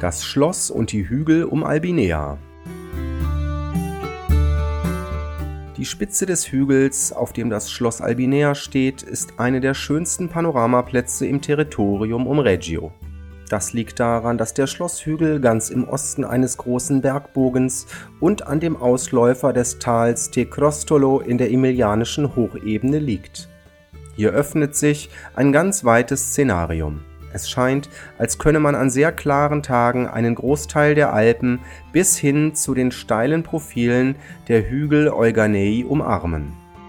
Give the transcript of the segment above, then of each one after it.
Das Schloss und die Hügel um Albinea. Die Spitze des Hügels, auf dem das Schloss Albinea steht, ist eine der schönsten Panoramaplätze im Territorium um Reggio. Das liegt daran, dass der Schlosshügel ganz im Osten eines großen Bergbogens und an dem Ausläufer des Tals Te Crostolo in der emilianischen Hochebene liegt. Hier öffnet sich ein ganz weites Szenarium. Es scheint, als könne man an sehr klaren Tagen einen Großteil der Alpen bis hin zu den steilen Profilen der Hügel Euganei umarmen.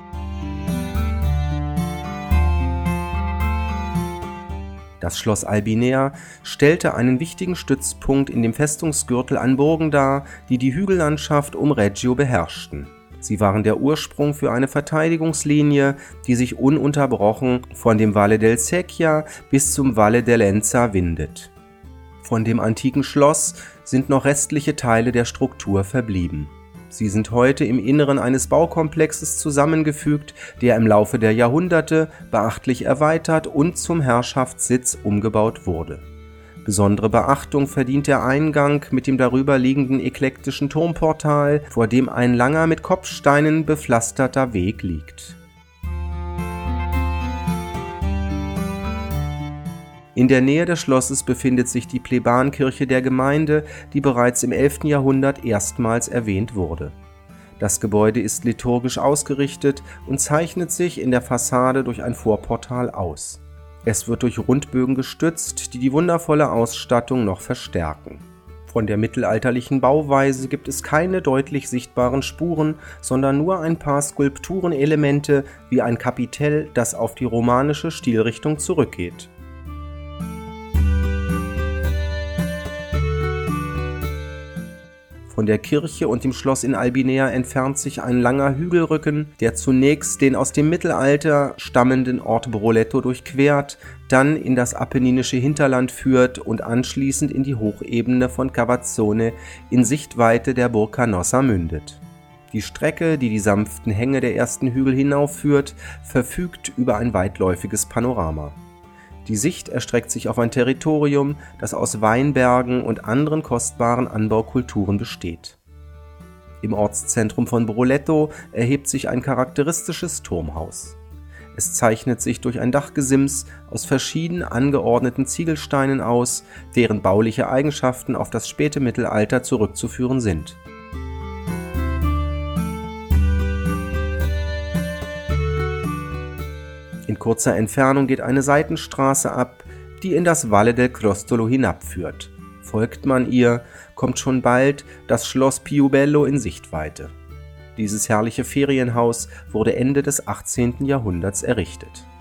Das Schloss Albinea stellte einen wichtigen Stützpunkt in dem Festungsgürtel an Burgen dar, die die Hügellandschaft um Reggio beherrschten. Sie waren der Ursprung für eine Verteidigungslinie, die sich ununterbrochen von dem Valle del Secchia bis zum Valle dell'Enza windet. Von dem antiken Schloss sind noch restliche Teile der Struktur verblieben. Sie sind heute im Inneren eines Baukomplexes zusammengefügt, der im Laufe der Jahrhunderte beachtlich erweitert und zum Herrschaftssitz umgebaut wurde. Besondere Beachtung verdient der Eingang mit dem darüber liegenden eklektischen Turmportal, vor dem ein langer mit Kopfsteinen bepflasterter Weg liegt. In der Nähe des Schlosses befindet sich die Plebankirche der Gemeinde, die bereits im 11. Jahrhundert erstmals erwähnt wurde. Das Gebäude ist liturgisch ausgerichtet und zeichnet sich in der Fassade durch ein Vorportal aus. Es wird durch Rundbögen gestützt, die die wundervolle Ausstattung noch verstärken. Von der mittelalterlichen Bauweise gibt es keine deutlich sichtbaren Spuren, sondern nur ein paar Skulpturenelemente wie ein Kapitell, das auf die romanische Stilrichtung zurückgeht. Von der Kirche und dem Schloss in Albinea entfernt sich ein langer Hügelrücken, der zunächst den aus dem Mittelalter stammenden Ort Broletto durchquert, dann in das apenninische Hinterland führt und anschließend in die Hochebene von Cavazzone in Sichtweite der Burg Canossa mündet. Die Strecke, die die sanften Hänge der ersten Hügel hinaufführt, verfügt über ein weitläufiges Panorama. Die Sicht erstreckt sich auf ein Territorium, das aus Weinbergen und anderen kostbaren Anbaukulturen besteht. Im Ortszentrum von Broletto erhebt sich ein charakteristisches Turmhaus. Es zeichnet sich durch ein Dachgesims aus verschieden angeordneten Ziegelsteinen aus, deren bauliche Eigenschaften auf das späte Mittelalter zurückzuführen sind. In kurzer Entfernung geht eine Seitenstraße ab, die in das Valle del Crostolo hinabführt. Folgt man ihr, kommt schon bald das Schloss Piubello in Sichtweite. Dieses herrliche Ferienhaus wurde Ende des 18. Jahrhunderts errichtet.